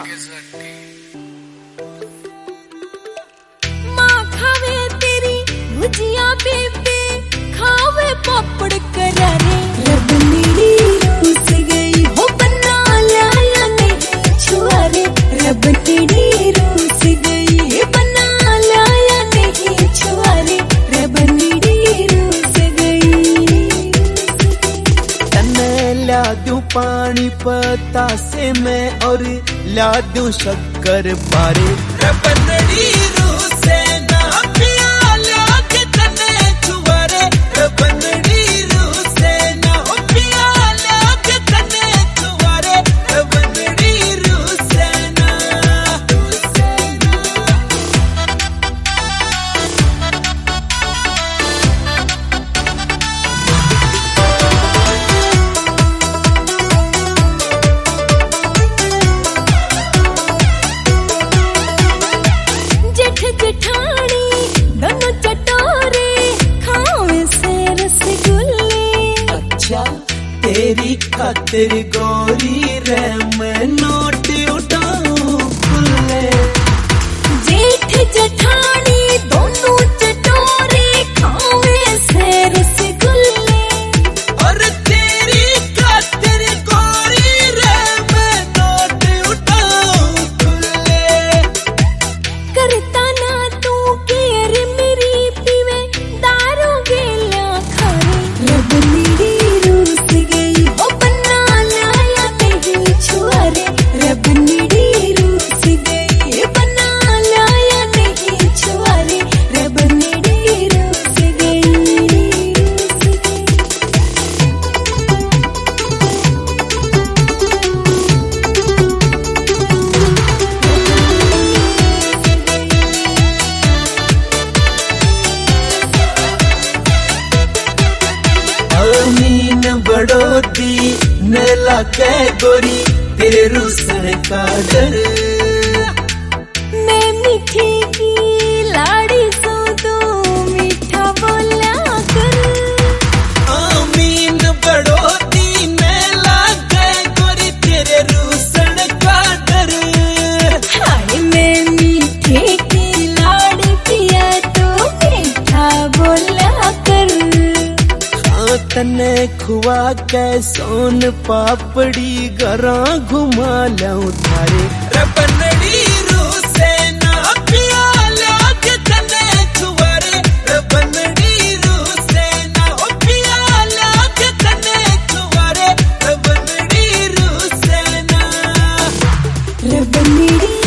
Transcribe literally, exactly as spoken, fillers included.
माँ खावे तेरी भुजिया बेबे, खावे पापड़ करारे। रब मेरी रूस गई हो बना लाया नहीं छुआरे। रब तेरी रूस गई बना लाया नहीं छुआरे। रब मेरी रूस गई। तन्ने ला दूं पानी पता से मैं और ला दूं शक्कर पारे। रब तेरी रूस ना पिया ला के तन्ने छुआरे। रब तेरी रूस ना पिया ला के तन्ने छुआरे। रब तेरी रूस ना। जेठानी दोनों चटोरे खाओ से रसगुल्ले। अच्छा तेरी खातिर गोरी रे मैं नोट उठाऊं खुले। जेठ जेठानी दोनों चटोरे खाओ से रसगुल्ले। और तेरी खातिर गोरी रे मैं नोट उठाऊं खुले। करता ना तू केयर मेरी पीवे दारू गेला खारे। रब मेरी रूस गई हो बना लाया नहीं छुआरे। रब मेरी रूस गई बना लाया नहीं छुआरे। रब मेरी रूस गई। अमीन बड़ोती न लगे गोरी तेरे रूसन का डर। मैं मीठी की लाड़ी सो तू मीठा बोला कर। आमीन बड़ोती में लागे गोरी तेरे रूसन का डर। हाय मैं मीठे की लाड़ी पिया तो मीठा बोला कर। हाँ तने खुआ के सोन पापड़ी गरा घुमा लऊं थारे। रब तेरी रूस ना पिया ला के तन्ने छुआरे। रब तेरी रूस ना पिया ला के तन्ने छुआरे। रब तेरी रूस ना। रब मेरी